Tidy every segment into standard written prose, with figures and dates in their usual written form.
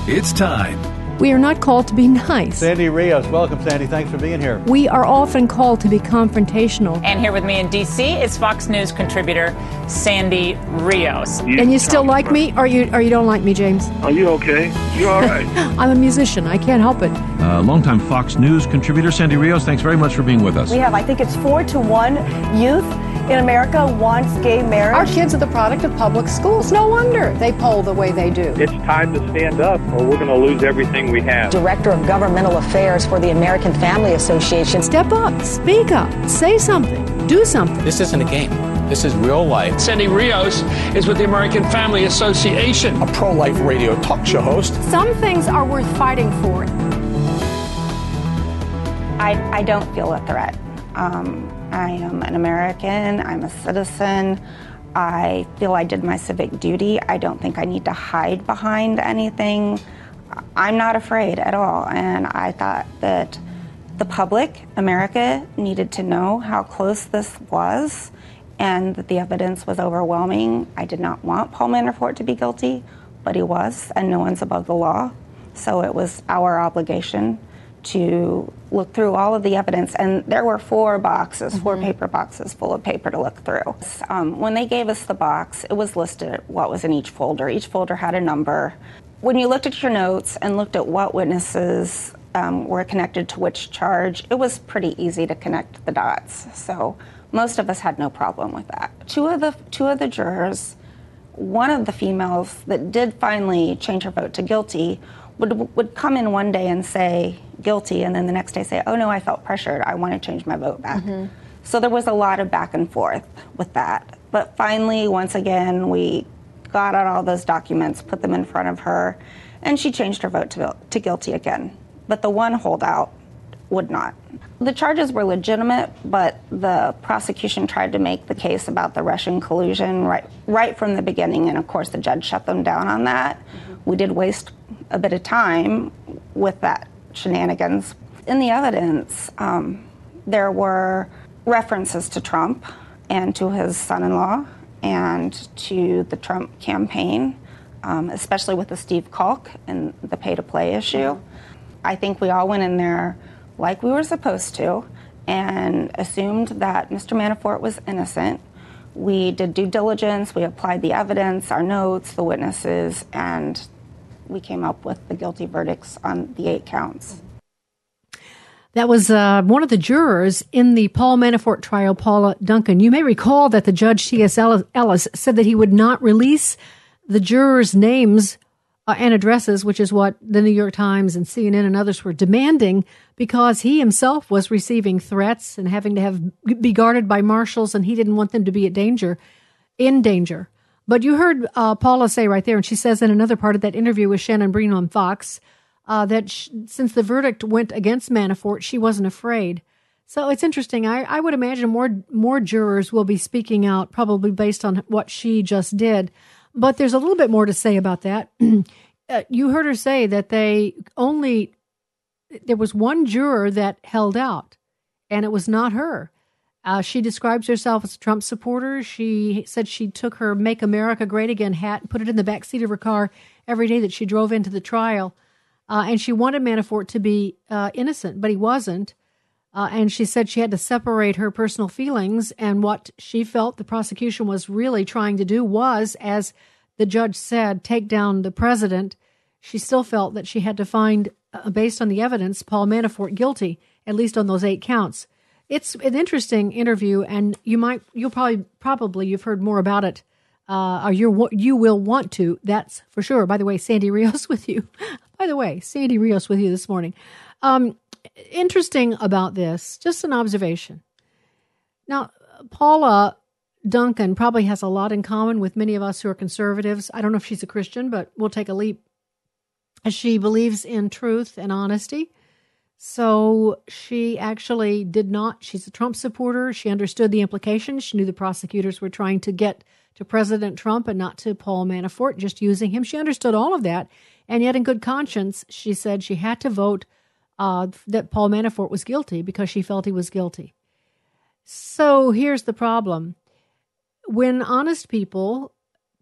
It's time. We are not called to be nice. Sandy Rios, welcome, Sandy. Thanks for being here. We are often called to be confrontational. And here with me in D.C. is Fox News contributor Sandy Rios. And you still like me, or you don't like me, James? Are you okay? You all right? I'm a musician. I can't help it. Longtime Fox News contributor Sandy Rios, thanks very much for being with us. We have, I think it's 4-1 youth in America wants gay marriage. Our kids are the product of public schools. No wonder they poll the way they do. It's time to stand up or we're going to lose everything we have. Director of Governmental Affairs for the American Family Association. Step up, speak up, say something, do something. This isn't a game. This is real life. Sandy Rios is with the American Family Association. A pro-life radio talk show host. Some things are worth fighting for. I don't feel a threat. I am an American. I'm a citizen. I feel I did my civic duty. I don't think I need to hide behind anything. I'm not afraid at all. And I thought that the public, America, needed to know how close this was and that the evidence was overwhelming. I did not want Paul Manafort to be guilty, but he was, and no one's above the law. So it was our obligation to look through all of the evidence, and there were four paper boxes full of paper to look through. When they gave us the box, it was listed what was in each folder. Each folder had a number. When you looked at your notes and looked at what witnesses were connected to which charge, it was pretty easy to connect the dots. So most of us had no problem with that. Two of the jurors, one of the females that did finally change her vote to guilty, would come in one day and say guilty, and then the next day say, oh no, I felt pressured, I want to change my vote back. Mm-hmm. So there was a lot of back and forth with that. But finally, once again, we got out all those documents, put them in front of her, and she changed her vote to guilty again. But the one holdout would not. The charges were legitimate, but the prosecution tried to make the case about the Russian collusion right from the beginning, and of course the judge shut them down on that. Mm-hmm. We did waste a bit of time with that shenanigans. In the evidence, there were references to Trump and to his son-in-law and to the Trump campaign, especially with the Steve Kalk and the pay-to-play issue. Mm-hmm. I think we all went in there like we were supposed to and assumed that Mr. Manafort was innocent. We did due diligence, we applied the evidence, our notes, the witnesses, and we came up with the guilty verdicts on the 8 counts. That was one of the jurors in the Paul Manafort trial, Paula Duncan. You may recall that the judge, T.S. Ellis, said that he would not release the jurors' names and addresses, which is what the New York Times and CNN and others were demanding, because he himself was receiving threats and having to be guarded by marshals, and he didn't want them to be in danger. But you heard Paula say right there, and she says in another part of that interview with Shannon Breen on Fox, that since the verdict went against Manafort, she wasn't afraid. So it's interesting. I would imagine more jurors will be speaking out, probably based on what she just did. But there's a little bit more to say about that. You heard her say that there was one juror that held out, and it was not her. She describes herself as a Trump supporter. She said she took her Make America Great Again hat and put it in the backseat of her car every day that she drove into the trial. And she wanted Manafort to be innocent, but he wasn't. And she said she had to separate her personal feelings, and what she felt the prosecution was really trying to do was, as the judge said, take down the president. She still felt that she had to find, based on the evidence, Paul Manafort guilty, at least on those 8 counts. It's an interesting interview, and you'll probably you've heard more about it, or you will want to. That's for sure. By the way, Sandy Rios with you. This morning. Interesting about this, just an observation. Now, Paula Duncan probably has a lot in common with many of us who are conservatives. I don't know if she's a Christian, but we'll take a leap. She believes in truth and honesty. So she actually she's a Trump supporter. She understood the implications. She knew the prosecutors were trying to get to President Trump and not to Paul Manafort, just using him. She understood all of that. And yet in good conscience, she said she had to vote that Paul Manafort was guilty because she felt he was guilty. So here's the problem. When honest people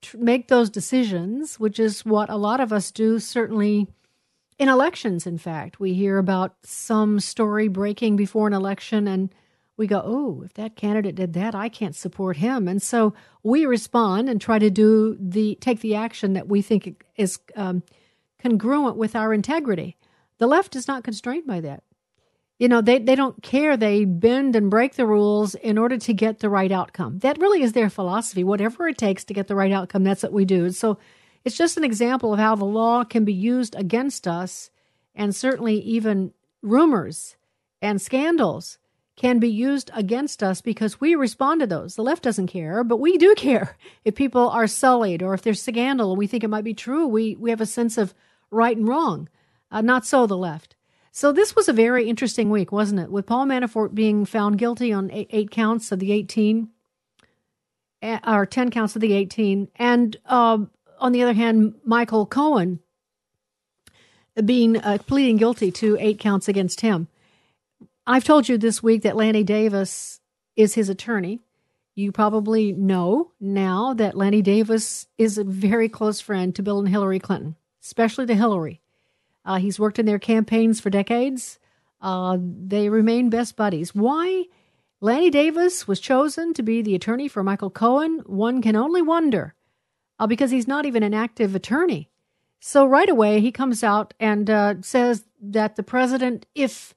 make those decisions, which is what a lot of us do, certainly in elections. In fact, we hear about some story breaking before an election and we go, oh, if that candidate did that, I can't support him. And so we respond and try to take the action that we think is congruent with our integrity. The left is not constrained by that. You know, they don't care. They bend and break the rules in order to get the right outcome. That really is their philosophy. Whatever it takes to get the right outcome, that's what we do. And so it's just an example of how the law can be used against us, and certainly even rumors and scandals can be used against us because we respond to those. The left doesn't care, but we do care. If people are sullied or if there's scandal and we think it might be true, we have a sense of right and wrong. Not so the left. So this was a very interesting week, wasn't it? With Paul Manafort being found guilty on 8 counts of the 18, or 10 counts of the 18, and on the other hand, Michael Cohen being pleading guilty to 8 counts against him. I've told you this week that Lanny Davis is his attorney. You probably know now that Lanny Davis is a very close friend to Bill and Hillary Clinton, especially to Hillary. He's worked in their campaigns for decades. They remain best buddies. Why Lanny Davis was chosen to be the attorney for Michael Cohen, one can only wonder, because he's not even an active attorney. So right away, he comes out and says that the president, if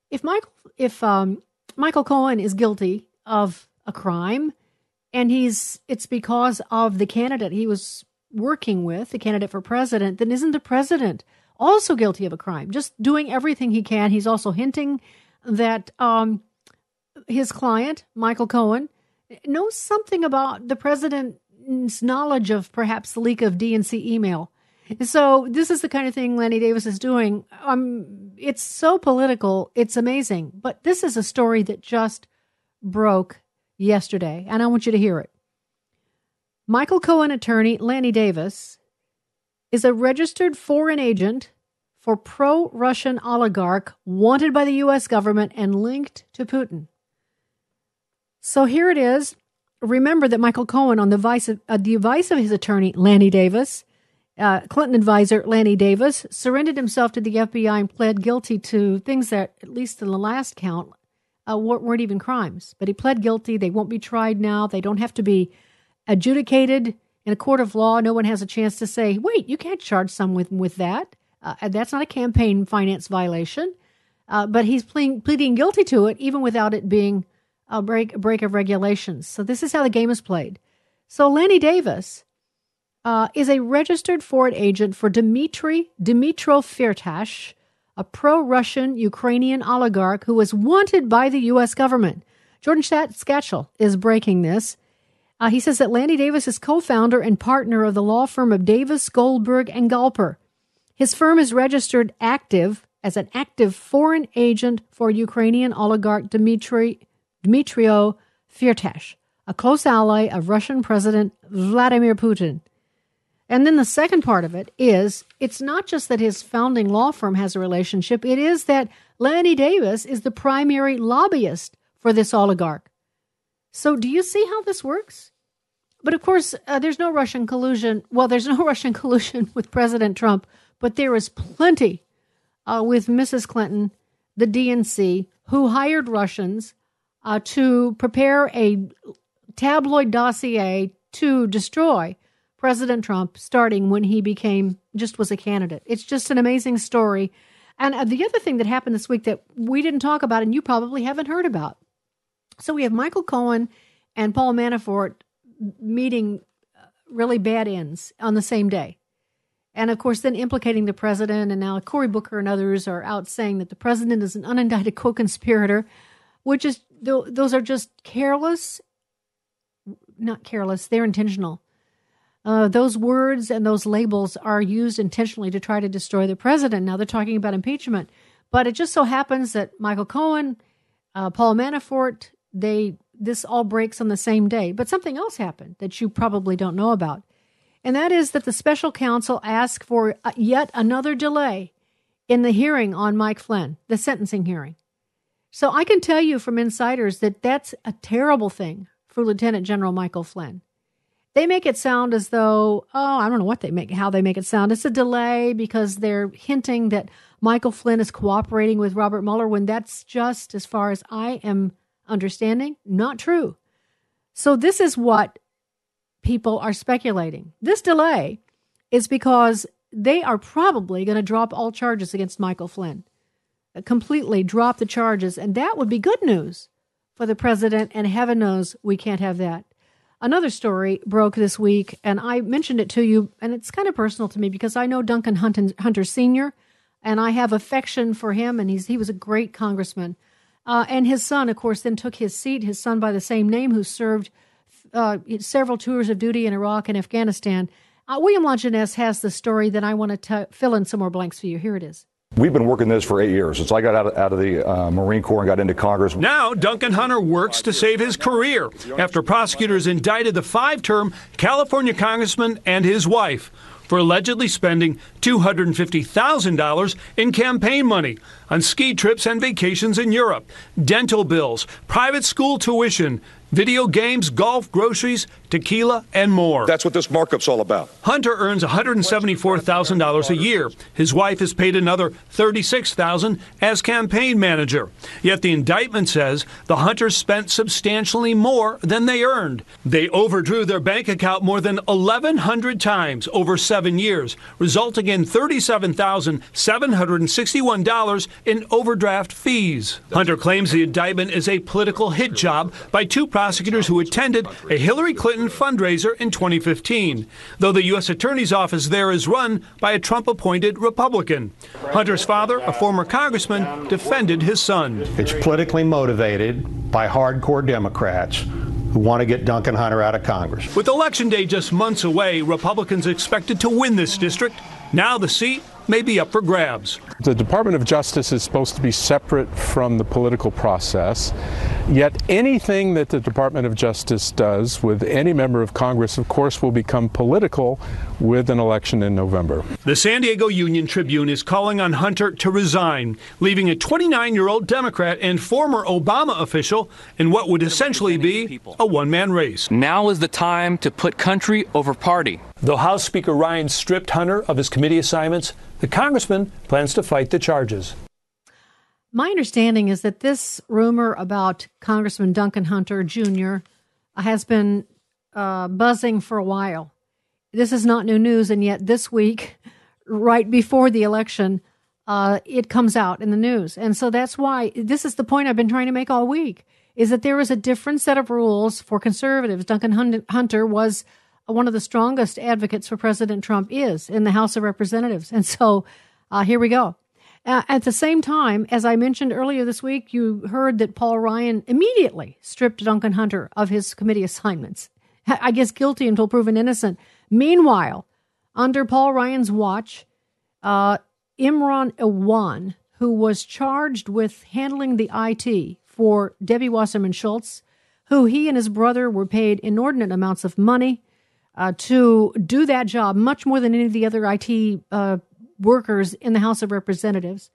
Michael Cohen is guilty of a crime, and it's because of the candidate he was working with, the candidate for president, then isn't the president also guilty of a crime? Just doing everything he can. He's also hinting that his client, Michael Cohen, knows something about the president's knowledge of perhaps the leak of DNC email. So this is the kind of thing Lanny Davis is doing. It's so political. It's amazing. But this is a story that just broke yesterday, and I want you to hear it. Michael Cohen attorney Lanny Davis is a registered foreign agent for pro-Russian oligarch wanted by the U.S. government and linked to Putin. So here it is. Remember that Michael Cohen, on the advice of his attorney, Lanny Davis, Clinton advisor Lanny Davis, surrendered himself to the FBI and pled guilty to things that, at least in the last count, weren't even crimes. But he pled guilty. They won't be tried now. They don't have to be adjudicated in a court of law. No one has a chance to say, wait, you can't charge someone with that. That's not a campaign finance violation. But he's pleading guilty to it, even without it being a break of regulations. So this is how the game is played. So Lanny Davis is a registered foreign agent for Dmitro Firtash, a pro-Russian Ukrainian oligarch who was wanted by the U.S. government. Jordan Skatchel is breaking this. He says that Lanny Davis is co-founder and partner of the law firm of Davis, Goldberg, and Galper. His firm is registered as an active foreign agent for Ukrainian oligarch Dmitro Firtash, a close ally of Russian President Vladimir Putin. And then the second part of it is, it's not just that his founding law firm has a relationship, it is that Lanny Davis is the primary lobbyist for this oligarch. So do you see how this works? But of course, there's no Russian collusion. Well, there's no Russian collusion with President Trump, but there is plenty with Mrs. Clinton, the DNC, who hired Russians to prepare a tabloid dossier to destroy President Trump, starting when he was a candidate. It's just an amazing story. And the other thing that happened this week that we didn't talk about, and you probably haven't heard about. So we have Michael Cohen and Paul Manafort meeting really bad ends on the same day. And of course, then implicating the president. And now Cory Booker and others are out saying that the president is an unindicted co-conspirator, which is, those are just careless, not careless, they're intentional. Those words and those labels are used intentionally to try to destroy the president. Now they're talking about impeachment. But it just so happens that Michael Cohen, Paul Manafort, this all breaks on the same day. But something else happened that you probably don't know about. And that is that the special counsel asked for yet another delay in the hearing on Mike Flynn, the sentencing hearing. So I can tell you from insiders that that's a terrible thing for Lieutenant General Michael Flynn. They make it sound as though, I don't know how they make it sound. It's a delay because they're hinting that Michael Flynn is cooperating with Robert Mueller when that's just, as far as I am understanding, not true. So this is what people are speculating. This delay is because they are probably going to drop all charges against Michael Flynn, completely drop the charges, and that would be good news for the president, and heaven knows we can't have that. Another story broke this week, and I mentioned it to you, and it's kind of personal to me because I know Duncan Hunter Sr., and I have affection for him, and he was a great congressman. And his son, of course, then took his seat, his son by the same name, who served several tours of duty in Iraq and Afghanistan. William Longinus has the story that I want to fill in some more blanks for you. Here it is. We've been working this for 8 years since I got out of the Marine Corps and got into Congress. Now, Duncan Hunter works to save his career after prosecutors indicted the 5-term California congressman and his wife for allegedly spending $250,000 in campaign money on ski trips and vacations in Europe, dental bills, private school tuition, video games, golf, groceries, tequila, and more. That's what this markup's all about. Hunter earns $174,000 a year. His wife is paid another $36,000 as campaign manager. Yet the indictment says the Hunters spent substantially more than they earned. They overdrew their bank account more than 1,100 times over 7 years, resulting in $37,761 in overdraft fees. Hunter claims the indictment is a political hit job by two prosecutors who attended a Hillary Clinton fundraiser in 2015, though the U.S. Attorney's Office there is run by a Trump-appointed Republican. Hunter's father, a former congressman, defended his son. It's politically motivated by hardcore Democrats who want to get Duncan Hunter out of Congress. With Election Day just months away, Republicans expected to win this district. Now the seat may be up for grabs. The Department of Justice is supposed to be separate from the political process, yet anything that the Department of Justice does with any member of Congress, of course, will become political with an election in November. The San Diego Union Tribune is calling on Hunter to resign, leaving a 29-year-old Democrat and former Obama official in what would essentially be a one-man race. Now is the time to put country over party. Though House Speaker Ryan stripped Hunter of his committee assignments, the congressman plans to fight the charges. My understanding is that this rumor about Congressman Duncan Hunter Jr. has been buzzing for a while. This is not new news, and yet this week, right before the election, it comes out in the news. And so that's why, this is the point I've been trying to make all week, is that there is a different set of rules for conservatives. Duncan Hunter was one of the strongest advocates for President Trump is in the House of Representatives. And so here we go. At the same time, as I mentioned earlier this week, you heard that Paul Ryan immediately stripped Duncan Hunter of his committee assignments. I guess guilty until proven innocent. Meanwhile, under Paul Ryan's watch, Imran Awan, who was charged with handling the IT for Debbie Wasserman Schultz, who he and his brother were paid inordinate amounts of money to do that job, much more than any of the other IT workers in the House of Representatives.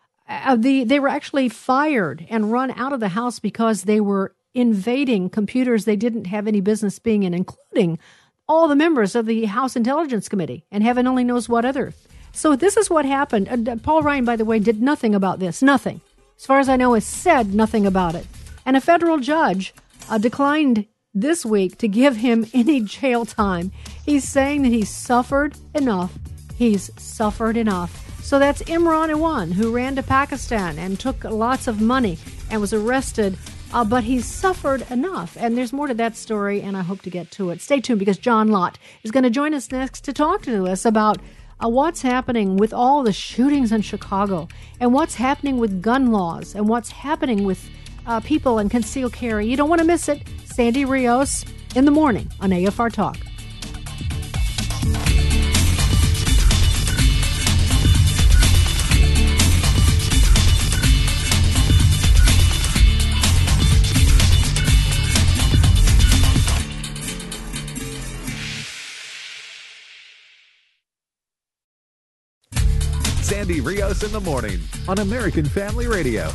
They were actually fired and run out of the House because they were invading computers they didn't have any business being in, including all the members of the House Intelligence Committee and heaven only knows what other. So this is what happened. Paul Ryan, by the way, did nothing about this. Nothing. As far as I know, has said nothing about it. And a federal judge declined this week to give him any jail time. He's saying that he's suffered enough. He's suffered enough. So that's Imran Awan, who ran to Pakistan and took lots of money and was arrested. But he's suffered enough. And there's more to that story, and I hope to get to it. Stay tuned, because John Lott is going to join us next to talk to us about what's happening with all the shootings in Chicago, and what's happening with gun laws, and what's happening with people in concealed carry. You don't want to miss it. Sandy Rios in the morning on AFR Talk. Sandy Rios in the morning on American Family Radio.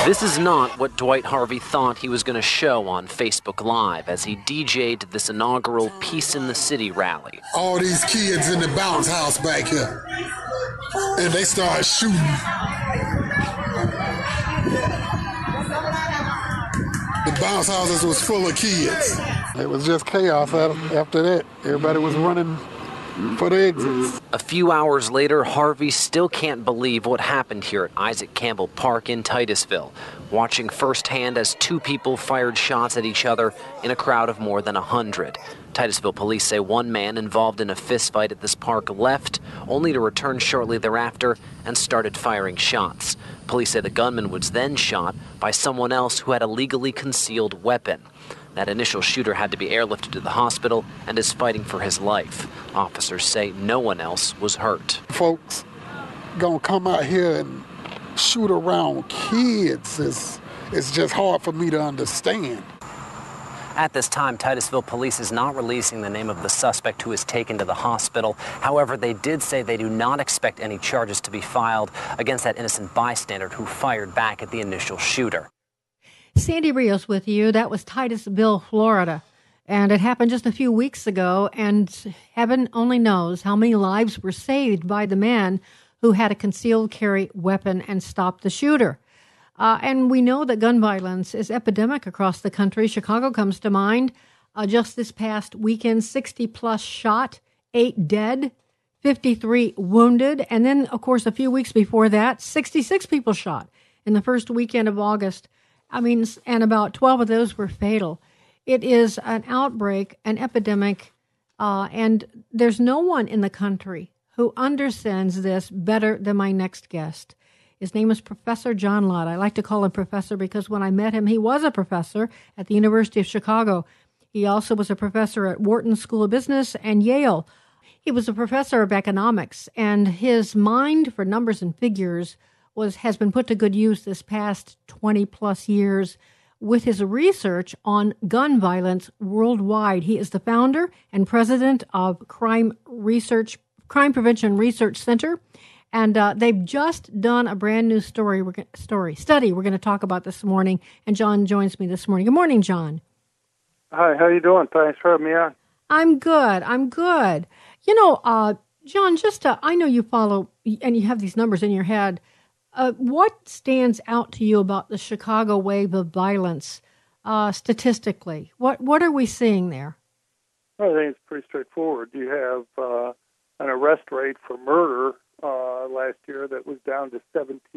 This is not what Dwight Harvey thought he was going to show on Facebook Live as he DJ'd this inaugural Peace in the City rally. All these kids in the bounce house back here, and they started shooting. The bounce houses was full of kids. It was just chaos after that. Everybody was running for the exits. A few hours later, Harvey still can't believe what happened here at Isaac Campbell Park in Titusville, watching firsthand as two people fired shots at each other in a crowd of more than 100. Titusville police say one man involved in a fistfight at this park left, only to return shortly thereafter and started firing shots. Police say the gunman was then shot by someone else who had a legally concealed weapon. That initial shooter had to be airlifted to the hospital and is fighting for his life. Officers say no one else was hurt. Folks gonna come out here and shoot around kids. It's just hard for me to understand. At this time, Titusville police is not releasing the name of the suspect who is taken to the hospital. However, they did say they do not expect any charges to be filed against that innocent bystander who fired back at the initial shooter. Sandy Rios with you. That was Titusville, Florida. And it happened just a few weeks ago, and heaven only knows how many lives were saved by the man who had a concealed carry weapon and stopped the shooter. And we know that gun violence is epidemic across the country. Chicago comes to mind. Just this past weekend, 60-plus shot, 8 dead, 53 wounded. And then, of course, a few weeks before that, 66 people shot in the first weekend of August. And about 12 of those were fatal. It is an outbreak, an epidemic, and there's no one in the country who understands this better than my next guest. His name is Professor John Lott. I like to call him Professor because when I met him, he was a professor at the University of Chicago. He also was a professor at Wharton School of Business and Yale. He was a professor of economics, and his mind for numbers and figures has been put to good use this past 20-plus years with his research on gun violence worldwide. He is the founder and president of Crime Prevention Research Center, and they've just done a brand new study we're going to talk about this morning, and John joins me this morning. Good morning, John. Hi, how you doing? Thanks for having me on. I'm good. John, I know you follow, and you have these numbers in your head. What stands out to you about the Chicago wave of violence statistically? What are we seeing there? I think it's pretty straightforward. You have an arrest rate for murder last year that was down to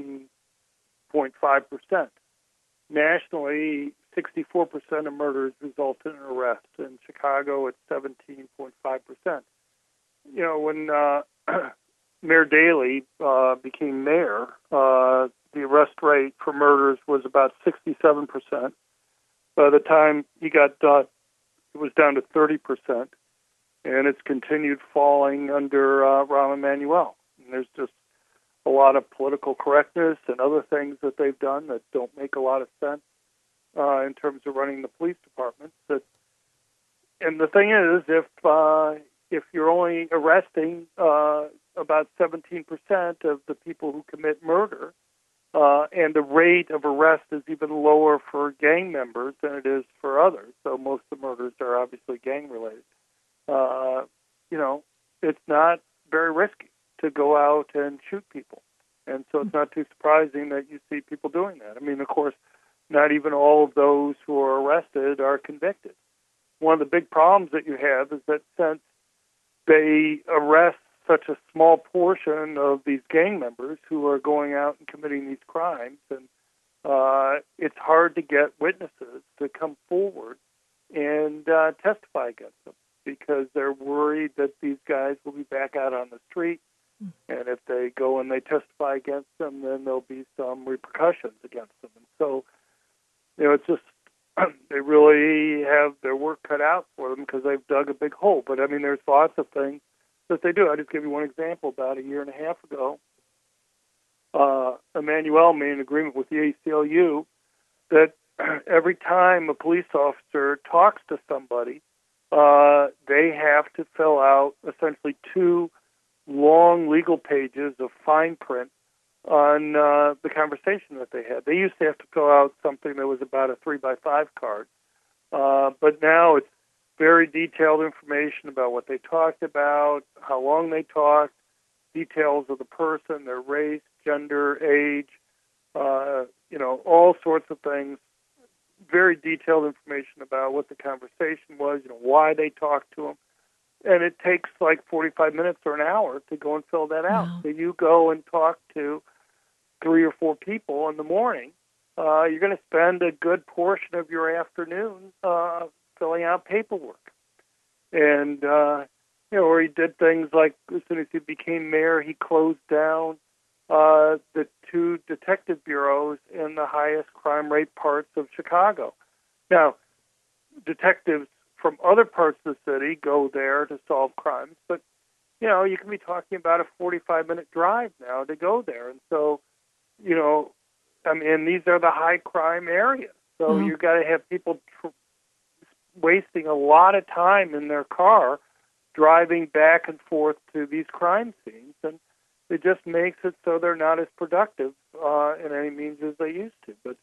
17.5%. Nationally, 64% of murders result in an arrest. In Chicago, it's 17.5%. When Mayor Daley became mayor, the arrest rate for murders was about 67%. By the time he got done, it was down to 30%, and it's continued falling under Rahm Emanuel. And there's just a lot of political correctness and other things that they've done that don't make a lot of sense in terms of running the police department. And the thing is, if you're only arresting about 17% of the people who commit murder, and the rate of arrest is even lower for gang members than it is for others. So most of the murders are obviously gang-related. It's not very risky to go out and shoot people. And so it's not too surprising that you see people doing that. Of course, not even all of those who are arrested are convicted. One of the big problems that you have is that since they arrest such a small portion of these gang members who are going out and committing these crimes, and it's hard to get witnesses to come forward and testify against them because they're worried that these guys will be back out on the street, and if they go and they testify against them, then there'll be some repercussions against them. And so, it's just they really have their work cut out for them because they've dug a big hole. But, there's lots of things that they do. I'll just give you one example. About a year and a half ago, Emanuel made an agreement with the ACLU that every time a police officer talks to somebody, they have to fill out essentially 2 long legal pages of fine print on the conversation that they had. They used to have to fill out something that was about a 3x5 card, but now it's very detailed information about what they talked about, how long they talked, details of the person, their race, gender, age, all sorts of things. Very detailed information about what the conversation was, why they talked to them. And it takes like 45 minutes or an hour to go and fill that out. Wow. So you go and talk to 3 or 4 people in the morning. You're going to spend a good portion of your afternoon filling out paperwork. And, where he did things like as soon as he became mayor, he closed down the 2 detective bureaus in the highest crime rate parts of Chicago. Now, detectives from other parts of the city go there to solve crimes, but, you can be talking about a 45-minute drive now to go there. And so, these are the high crime areas. So you've got to have people wasting a lot of time in their car driving back and forth to these crime scenes, and it just makes it so they're not as productive in any means as they used to. But,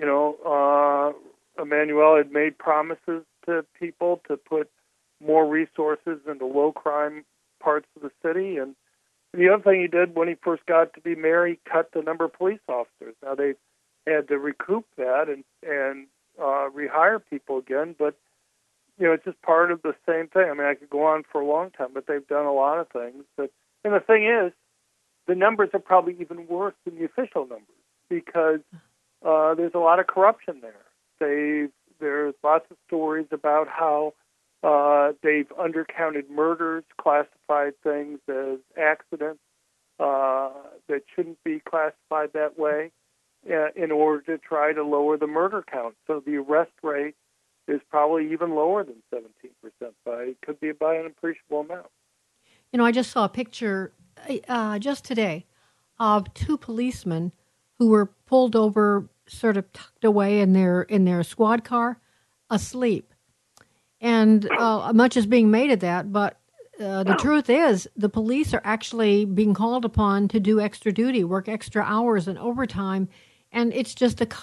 Emanuel had made promises to people to put more resources into low-crime parts of the city, and the other thing he did when he first got to be mayor, he cut the number of police officers. Now, they had to recoup that and rehire people again, but it's just part of the same thing. I could go on for a long time, but they've done a lot of things. And the thing is, the numbers are probably even worse than the official numbers because there's a lot of corruption there. There's lots of stories about how they've undercounted murders, classified things as accidents that shouldn't be classified that way in order to try to lower the murder count. So the arrest rate is probably even lower than 17%. Could be by an appreciable amount. I just saw a picture just today of 2 policemen who were pulled over, sort of tucked away in their squad car, asleep. And much is being made of that, but the truth is the police are actually being called upon to do extra duty, work extra hours and overtime, and it's just a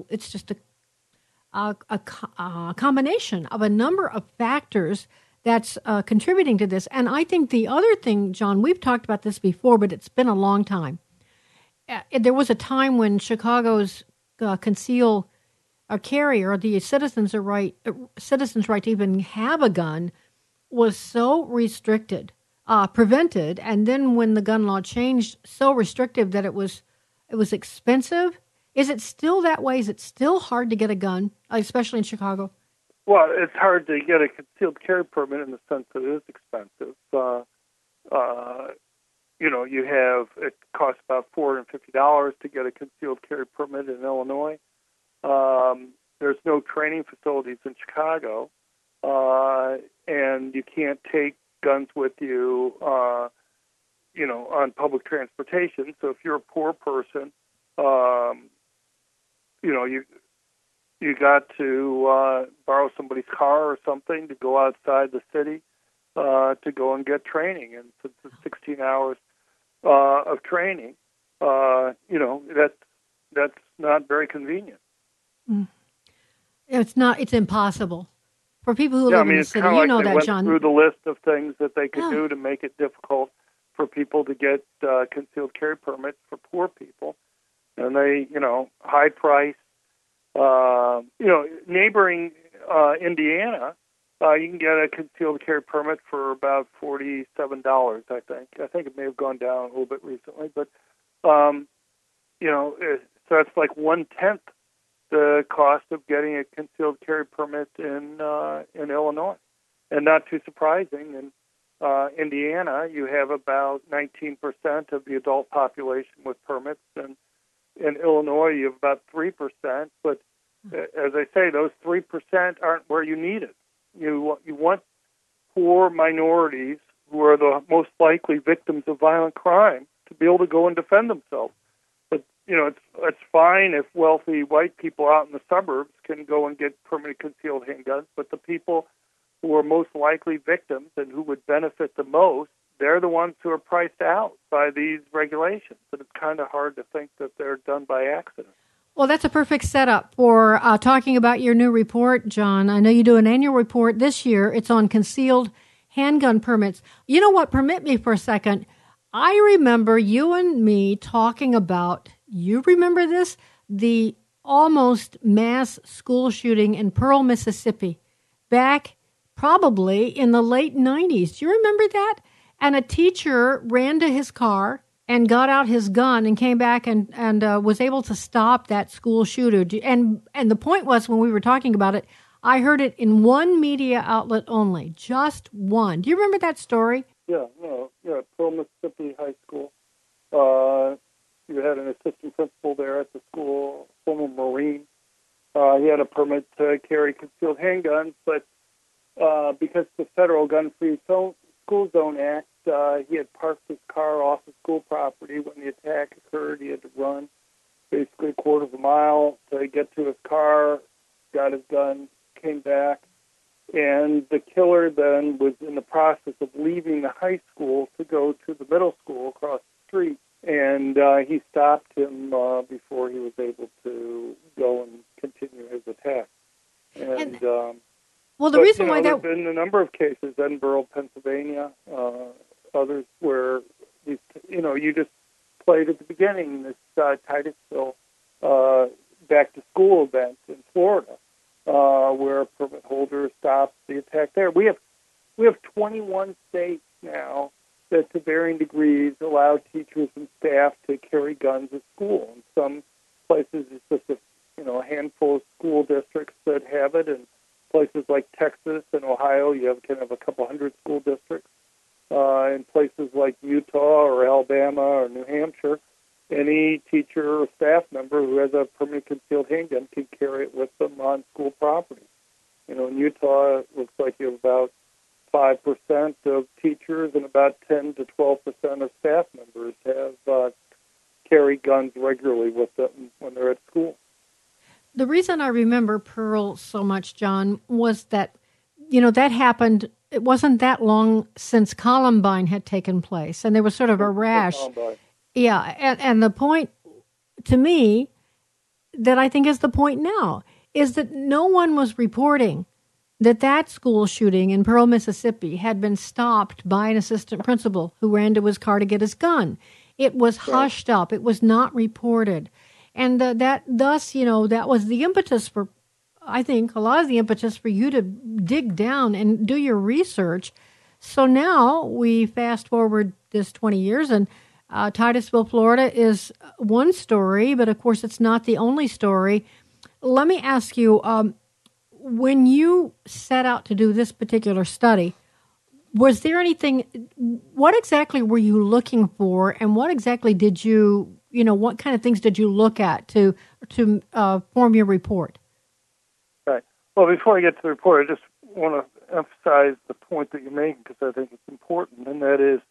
combination of a number of factors that's contributing to this. And I think the other thing, John, we've talked about this before, but it's been a long time. There was a time when Chicago's concealed carry, or the citizens' right to even have a gun, was so restricted, prevented, and then when the gun law changed, so restrictive that it was expensive. Is it still that way? Is it still hard to get a gun, especially in Chicago? Well, it's hard to get a concealed carry permit in the sense that it is expensive. It costs about $450 to get a concealed carry permit in Illinois. There's no training facilities in Chicago, and you can't take guns with you, on public transportation. So if you're a poor person, you got to borrow somebody's car or something to go outside the city to go and get training. And since it's 16 hours of training, that's not very convenient. It's not. It's impossible for people who live in the city. You know that, John. Through the list of things that they could do to make it difficult for people to get concealed carry permits for poor people, and they, high price. Neighboring Indiana, you can get a concealed carry permit for about $47. I think it may have gone down a little bit recently, but so it's like 1/10 the cost of getting a concealed carry permit in Illinois. And not too surprising, in Indiana, you have about 19% of the adult population with permits, and in Illinois, you have about 3%. But as I say, those 3% aren't where you need it. You want poor minorities, who are the most likely victims of violent crime, to be able to go and defend themselves. But it's fine if wealthy white people out in the suburbs can go and get permanent concealed handguns, but the people who are most likely victims and who would benefit the most, they're the ones who are priced out by these regulations. And it's kind of hard to think that they're done by accident. Well, that's a perfect setup for talking about your new report, John. I know you do an annual report this year. It's on concealed handgun permits. You know what? Permit me for a second. I remember you and me talking about, you remember this? The almost mass school shooting in Pearl, Mississippi, back probably in the late 90s. Do you remember that? And a teacher ran to his car and got out his gun and came back and was able to stop that school shooter. And the point was, when we were talking about it, I heard it in one media outlet only, just one. Do you remember that story? Yeah, Pearl, Mississippi High School. You had an assistant principal there at the school, former Marine. He had a permit to carry concealed handguns, but because the Federal Gun-Free School Zone Act, he had parked his car off the school property. When the attack occurred, he had to run basically a quarter of a mile to get to his car, got his gun, came back, and the killer then was in the process of leaving the high school to go to the middle school across the street, and he stopped him before he was able to go and continue his attack. Well, the reason why there's been a number of cases, Edinburgh, Pennsylvania, others where these, you just played at the beginning this Titusville back to school event in Florida, where a permit holder stopped the attack there. We have 21 states now that, to varying degrees, allow teachers and staff to carry guns at school. In some places, it's just a handful of school districts that have it, and places like Texas and Ohio, you have kind of a couple hundred school districts. In places like Utah or Alabama or New Hampshire, any teacher or staff member who has a permanent concealed handgun can carry it with them on school property. In Utah, it looks like you have about 5% of teachers and about 10 to 12% of staff members have carry guns regularly with them when they're at school. The reason I remember Pearl so much, John, was that, that happened. It wasn't that long since Columbine had taken place, and there was sort of a rash. Yeah, and the point to me that I think is the point now is that no one was reporting that school shooting in Pearl, Mississippi had been stopped by an assistant principal who ran to his car to get his gun. It was hushed up. It was not reported. And that was the impetus for, I think, a lot of the impetus for you to dig down and do your research. So now we fast forward this 20 years, and Titusville, Florida is one story, but of course it's not the only story. Let me ask you, when you set out to do this particular study, was there anything, what exactly were you looking for, and what exactly did you, what kind of things did you look at to form your report? Right. Well, before I get to the report, I just want to emphasize the point that you're making because I think it's important, and that is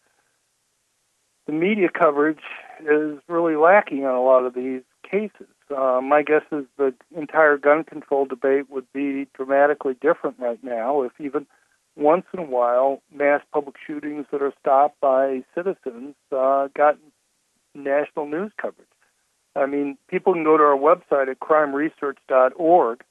the media coverage is really lacking on a lot of these cases. My guess is the entire gun control debate would be dramatically different right now if even once in a while mass public shootings that are stopped by citizens got national news coverage. I mean, people can go to our website at crimeresearch.org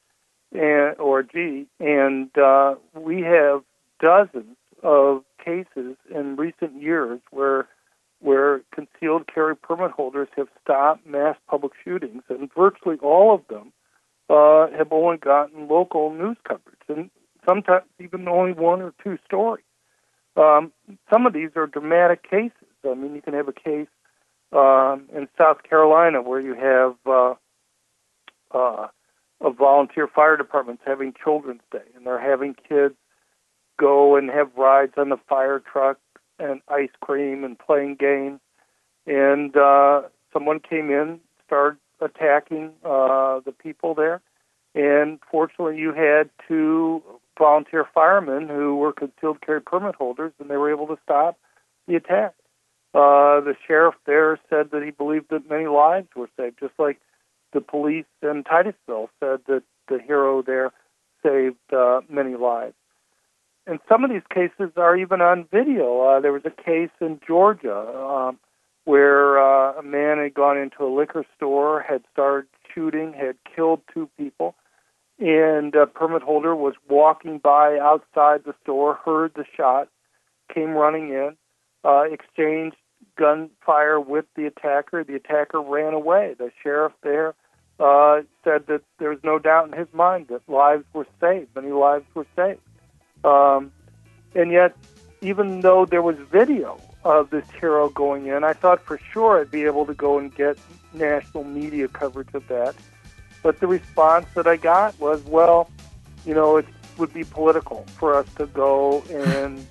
and we have dozens of cases in recent years where concealed carry permit holders have stopped mass public shootings, and virtually all of them have only gotten local news coverage, and sometimes even only one or two stories. Some of these are dramatic cases. I mean, you can have a case in South Carolina where you have a volunteer fire departments having Children's Day, and they're having kids go and have rides on the fire truck and ice cream and playing games. And someone came in, started attacking the people there. And fortunately, you had two volunteer firemen who were concealed carry permit holders, and they were able to stop the attack. The sheriff there said that he believed that many lives were saved, just like the police in Titusville said that the hero there saved many lives. And some of these cases are even on video. There was a case in Georgia where a man had gone into a liquor store, had started shooting, had killed 2 people, and a permit holder was walking by outside the store, heard the shot, came running in, exchanged gunfire with the attacker. The attacker ran away. The sheriff there said that there was no doubt in his mind that lives were saved, many lives were saved. And yet, even though there was video of this hero going in, I thought for sure I'd be able to go and get national media coverage of that. But the response that I got was, well, you know, it would be political for us to go and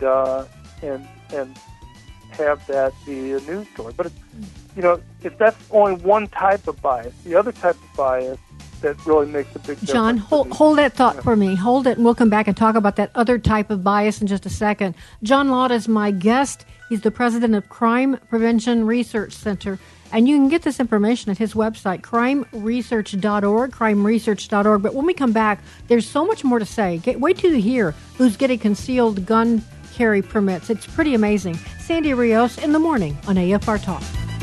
have that be a news story. But, you know, if that's only one type of bias, the other type of bias that really makes a big difference. John, hold that thought for me. Hold it, and we'll come back and talk about that other type of bias in just a second. John Lott is my guest. He's the president of Crime Prevention Research Center. And you can get this information at his website, crimeresearch.org, crimeresearch.org. But when we come back, there's so much more to say. Wait till you hear who's getting concealed gun carry permits. It's pretty amazing. Sandy Rios in the morning on AFR Talk.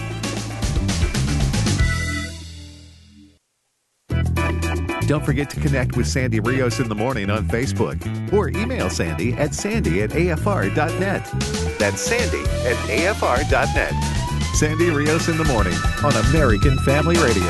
Don't forget to connect with Sandy Rios in the morning on Facebook or email Sandy at sandy@afr.net. That's sandy@afr.net. Sandy Rios in the morning on American Family Radio.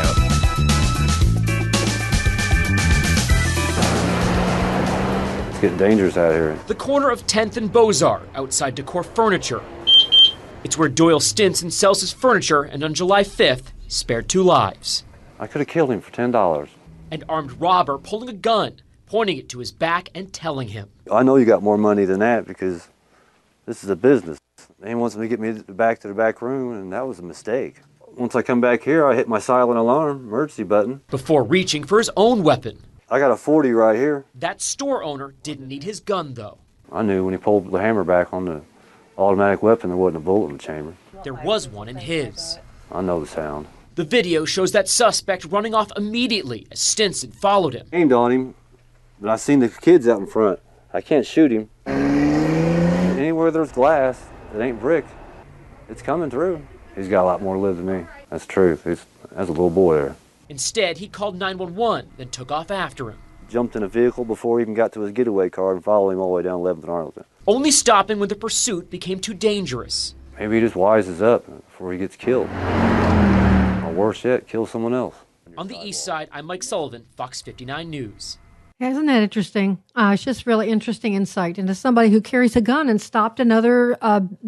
It's getting dangerous out here. The corner of 10th and Beaux-Arts outside Decor Furniture. It's where Doyle Stinson sells his furniture, and on July 5th, spared 2 lives. I could have killed him for $10. An armed robber pulling a gun, pointing it to his back and telling him, I know you got more money than that because this is a business. He wants me to get me back to the back room, and that was a mistake. Once I come back here, I hit my silent alarm emergency button. Before reaching for his own weapon. I got a .40 right here. That store owner didn't need his gun, though. I knew when he pulled the hammer back on the automatic weapon, there wasn't a bullet in the chamber. There was one in his. I know the sound. The video shows that suspect running off immediately as Stinson followed him. I aimed on him, but I seen the kids out in front. I can't shoot him. Anywhere there's glass, it ain't brick, it's coming through. He's got a lot more to live than me. That's true. That's a little boy there. Instead, he called 911, then took off after him. Jumped in a vehicle before he even got to his getaway car and followed him all the way down 11th and Arlington. Only stopping when the pursuit became too dangerous. Maybe he just wises up before he gets killed. Or worse yet, kill someone else. On the east side, I'm Mike Sullivan, Fox 59 News. Isn't that interesting? It's just really interesting insight into somebody who carries a gun and stopped another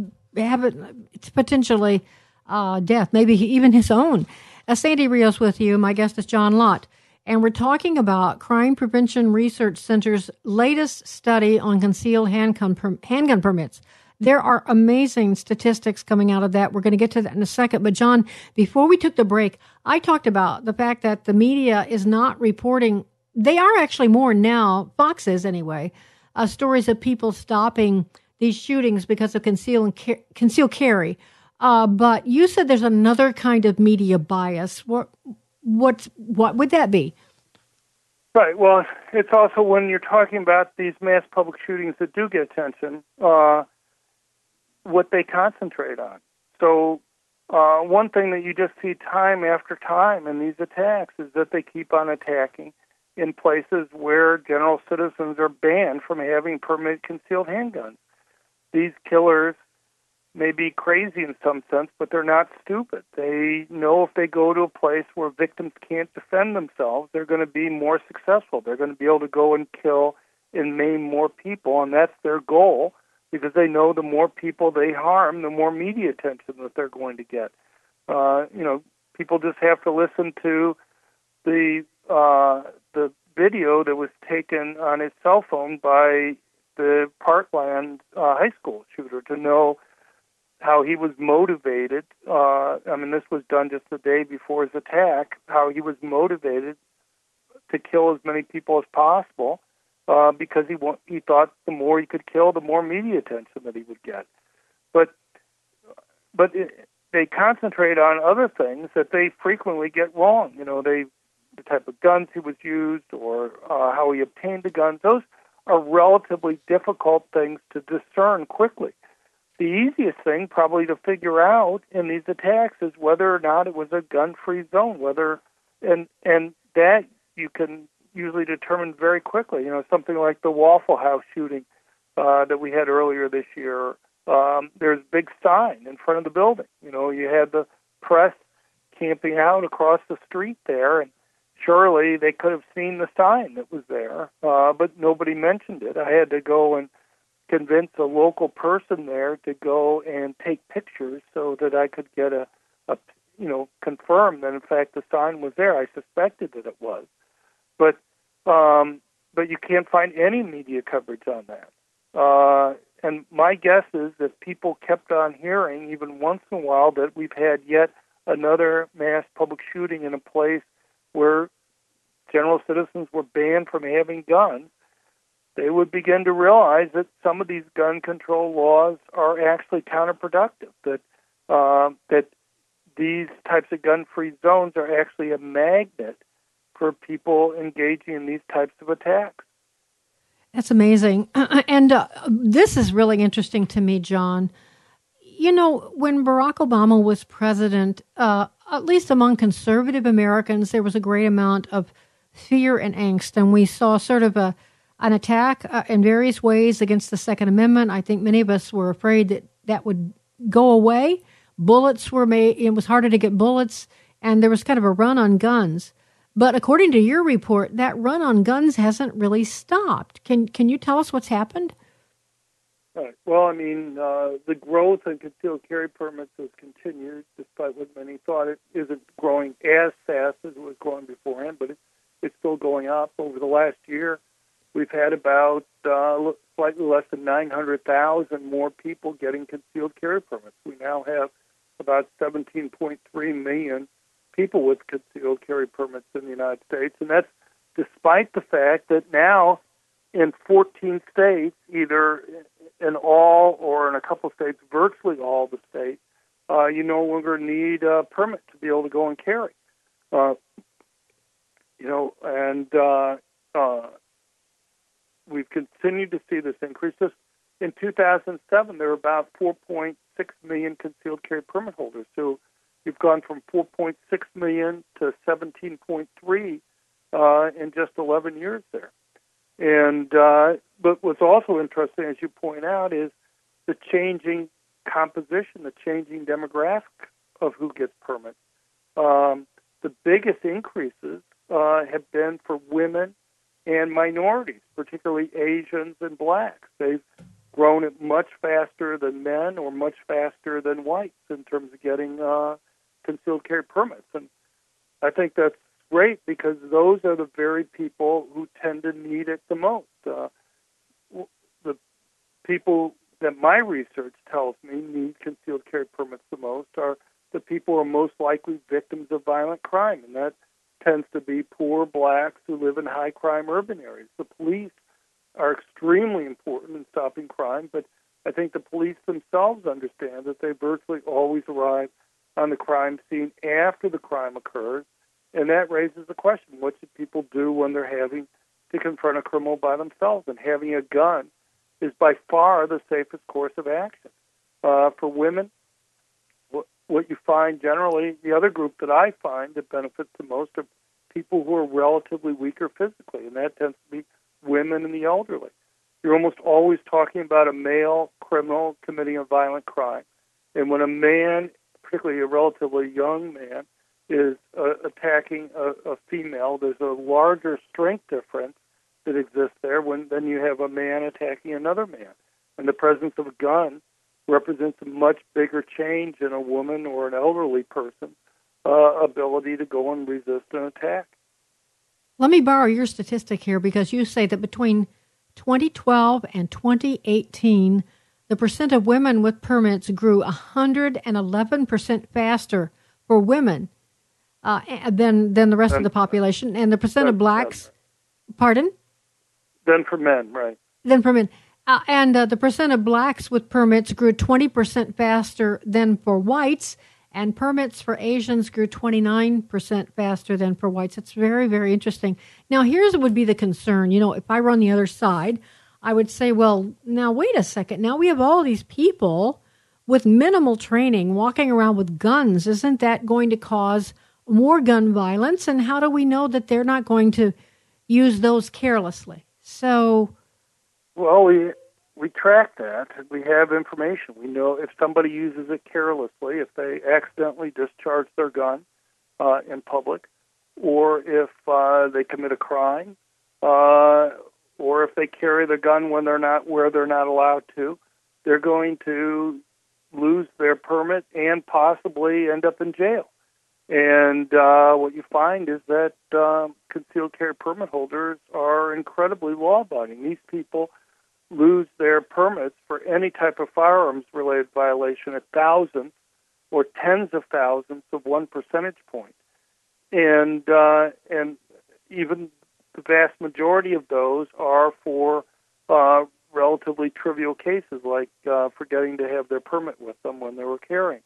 potentially death, maybe even his own. Sandy Rios with you. My guest is John Lott. And we're talking about Crime Prevention Research Center's latest study on concealed handgun permits. There are amazing statistics coming out of that. We're going to get to that in a second. But, John, before we took the break, I talked about the fact that the media is not reporting. They are actually more now, Fox is anyway, stories of people stopping these shootings because of concealed carry. But you said there's another kind of media bias. What would that be? Right. Well, it's also when you're talking about these mass public shootings that do get attention, what they concentrate on. So one thing that you just see time after time in these attacks is that they keep on attacking in places where general citizens are banned from having permitted concealed handguns. These killers may be crazy in some sense, but they're not stupid. They know if they go to a place where victims can't defend themselves, they're going to be more successful. They're going to be able to go and kill and maim more people, and that's their goal because they know the more people they harm, the more media attention that they're going to get. People just have to listen to the video that was taken on his cell phone by the Parkland high school shooter to know how he was motivated. This was done just the day before his attack, how he was motivated to kill as many people as possible because he thought the more he could kill, the more media attention that he would get. But they concentrate on other things that they frequently get wrong. The type of guns he was used or how he obtained the guns. Those are relatively difficult things to discern quickly. The easiest thing probably to figure out in these attacks is whether or not it was a gun-free zone, and that you can usually determine very quickly. Something like the Waffle House shooting that we had earlier this year. There's a big sign in front of the building. You had the press camping out across the street there, and surely they could have seen the sign that was there, but nobody mentioned it. I had to go and convince a local person there to go and take pictures so that I could get confirm that in fact the sign was there. I suspected that it was, but you can't find any media coverage on that. And my guess is that people kept on hearing, even once in a while, that we've had yet another mass public shooting in a place where general citizens were banned from having guns. They would begin to realize that some of these gun control laws are actually counterproductive, that these types of gun-free zones are actually a magnet for people engaging in these types of attacks. That's amazing. And this is really interesting to me, John. When Barack Obama was president, at least among conservative Americans, there was a great amount of fear and angst. And we saw sort of an attack in various ways against the Second Amendment. I think many of us were afraid that would go away. Bullets were made. It was harder to get bullets. And there was kind of a run on guns. But according to your report, that run on guns hasn't really stopped. Can you tell us what's happened? Right. Well, the growth in concealed carry permits has continued, despite what many thought. It isn't growing as fast as it was growing beforehand, but it's still going up. Over the last year, we've had about slightly less than 900,000 more people getting concealed carry permits. We now have about 17.3 million people with concealed carry permits in the United States, and that's despite the fact that now in 14 states, either in all or in a couple of states, virtually all the states, you no longer need a permit to be able to go and carry. We've continued to see this increase. Just in 2007, there were about 4.6 million concealed carry permit holders. So you've gone from 4.6 million to 17.3 in just 11 years there. And but what's also interesting, as you point out, is the changing composition, the changing demographic of who gets permits. The biggest increases have been for women and minorities, particularly Asians and blacks. They've grown it much faster than men or much faster than whites in terms of getting concealed carry permits. And I think that's great because those are the very people who tend to need it the most. The people that my research tells me need concealed carry permits the most are the people who are most likely victims of violent crime, and that tends to be poor blacks who live in high-crime urban areas. The police are extremely important in stopping crime, but I think the police themselves understand that they virtually always arrive on the crime scene after the crime occurs, and that raises the question, what should people do when they're having to confront a criminal by themselves? And having a gun is by far the safest course of action. For women, what you find generally, the other group that I find that benefits the most are people who are relatively weaker physically, and that tends to be women and the elderly. You're almost always talking about a male criminal committing a violent crime. And when a man, particularly a relatively young man, is attacking a female, there's a larger strength difference that exists there than you have a man attacking another man. And the presence of a gun represents a much bigger change in a woman or an elderly person's ability to go and resist an attack. Let me borrow your statistic here because you say that between 2012 and 2018, the percent of women with permits grew 111% faster for women than the rest of the population, and the percent of blacks, pardon? Than for men, right. Than for men. And the percent of blacks with permits grew 20% faster than for whites, and permits for Asians grew 29% faster than for whites. It's very, very interesting. Now, here's what would be the concern. If I were on the other side, I would say, well, now wait a second. Now we have all these people with minimal training walking around with guns. Isn't that going to cause more gun violence? And how do we know that they're not going to use those carelessly? So, well, we track that. We have information. We know if somebody uses it carelessly, if they accidentally discharge their gun in public, or if they commit a crime, or if they carry the gun when they're not where they're not allowed to, they're going to lose their permit and possibly end up in jail. And what you find is that concealed carry permit holders are incredibly law-abiding. These people lose their permits for any type of firearms-related violation at thousands or tens of thousands of 1 percentage point. And even the vast majority of those are for relatively trivial cases, like forgetting to have their permit with them when they were carrying.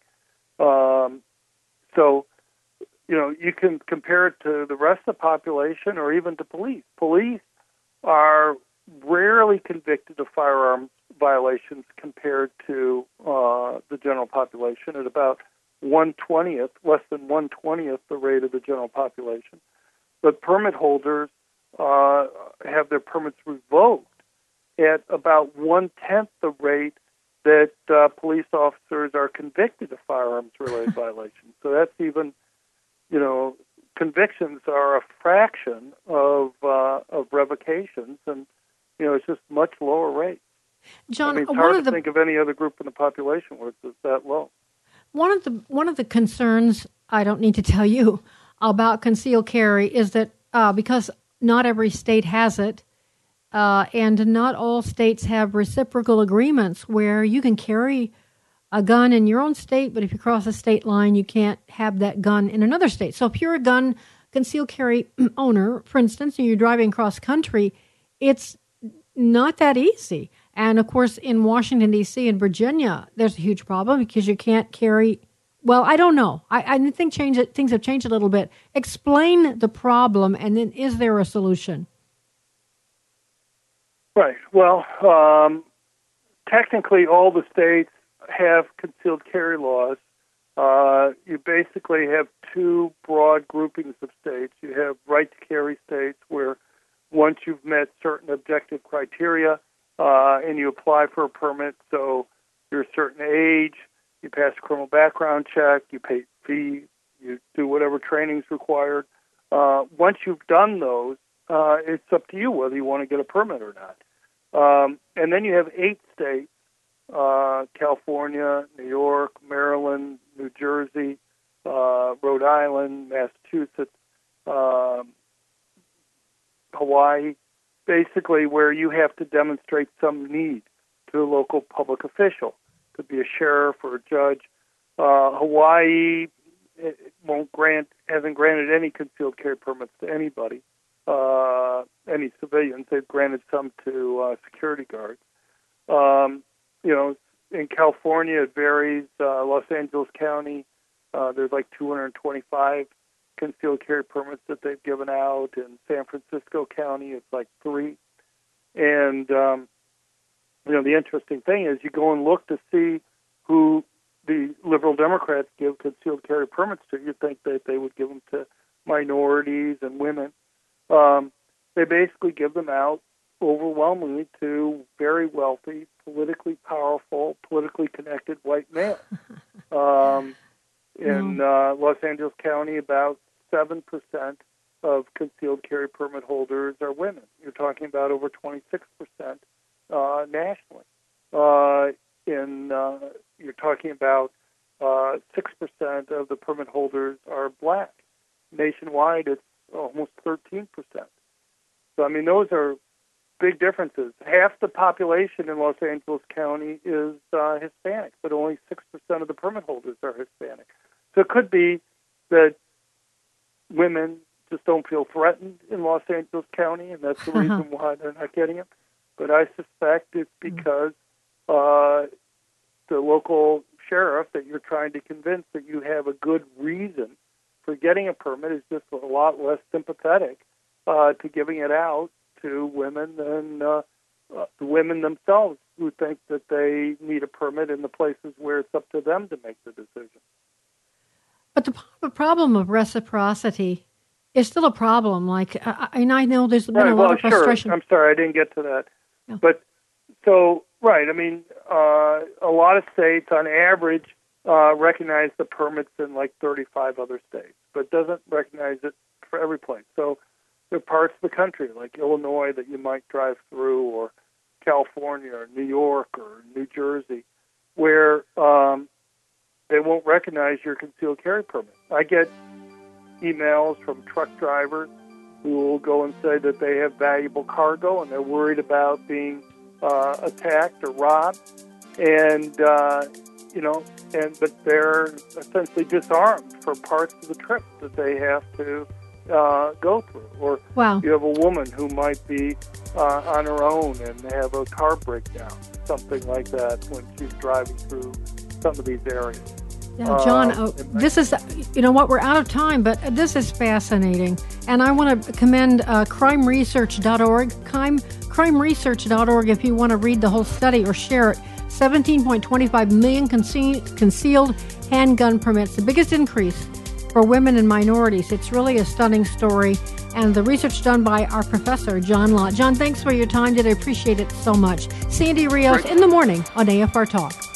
So, you can compare it to the rest of the population or even to police. Police are rarely convicted of firearms violations compared to the general population at about 1/20th, less than 1/20th the rate of the general population. But permit holders have their permits revoked at about 1/10 the rate that police officers are convicted of firearms-related violations. So that's even, convictions are a fraction of revocations, and it's just much lower rates. John, it's hard to think of any other group in the population where it's that low. One of the concerns, I don't need to tell you, about concealed carry is that because not every state has it, and not all states have reciprocal agreements where you can carry a gun in your own state, but if you cross a state line, you can't have that gun in another state. So if you're a concealed carry owner, for instance, and you're driving cross country, it's not that easy. And of course, in Washington, D.C. and Virginia, there's a huge problem because you can't carry. Well, I don't know. I think things have changed a little bit. Explain the problem, and then is there a solution? Right. Well, technically, all the states have concealed carry laws. You basically have two broad groupings of states. You have right to carry states where once you've met certain objective criteria and you apply for a permit, so you're a certain age, you pass a criminal background check, you pay fee, you do whatever training's required. Once you've done those, it's up to you whether you want to get a permit or not. And then you have 8 states, California, New York, Maryland, New Jersey, Rhode Island, Massachusetts, Hawaii, basically where you have to demonstrate some need to a local public official. Could be a sheriff or a judge. Hawaii hasn't granted any concealed carry permits to anybody, any civilians. They've granted some to security guards. In California, it varies. Los Angeles County, there's like 225 concealed carry permits that they've given out. In San Francisco County, it's like 3. And, the interesting thing is you go and look to see who the liberal Democrats give concealed carry permits to. You'd think that they would give them to minorities and women. They basically give them out overwhelmingly to very wealthy, politically powerful, politically connected white males. In Los Angeles County, about 7% of concealed carry permit holders are women. You're talking about over 26% nationally. You're talking about 6% of the permit holders are black. Nationwide, it's almost 13%. So, those are big differences. Half the population in Los Angeles County is Hispanic, but only 6% of the permit holders are Hispanic. So it could be that women just don't feel threatened in Los Angeles County, and that's the reason why they're not getting it. But I suspect it's because the local sheriff that you're trying to convince that you have a good reason for getting a permit is just a lot less sympathetic to giving it out to women than the women themselves who think that they need a permit in the places where it's up to them to make the decision. But the problem of reciprocity is still a problem. Like, I know there's been a lot of frustration. Sure. I'm sorry, I didn't get to that. No. But so, right, I mean, a lot of states on average recognize the permits in like 35 other states, but doesn't recognize it for every place. So there are parts of the country like Illinois that you might drive through, or California or New York or New Jersey, where they won't recognize your concealed carry permit. I get emails from truck drivers who will go and say that they have valuable cargo and they're worried about being attacked or robbed, and but they're essentially disarmed for parts of the trip that they have to go through. Or you have a woman who might be on her own and have a car breakdown, something like that, when she's driving through some of these areas. Yeah, John, this is, we're out of time, but this is fascinating. And I want to commend crimeresearch.org, crimeresearch.org, if you want to read the whole study or share it. 17.25 million concealed handgun permits, the biggest increase for women and minorities. It's really a stunning story. And the research done by our professor, John Lott. John, thanks for your time today. I appreciate it so much. Sandy Rios in the morning on AFR Talk.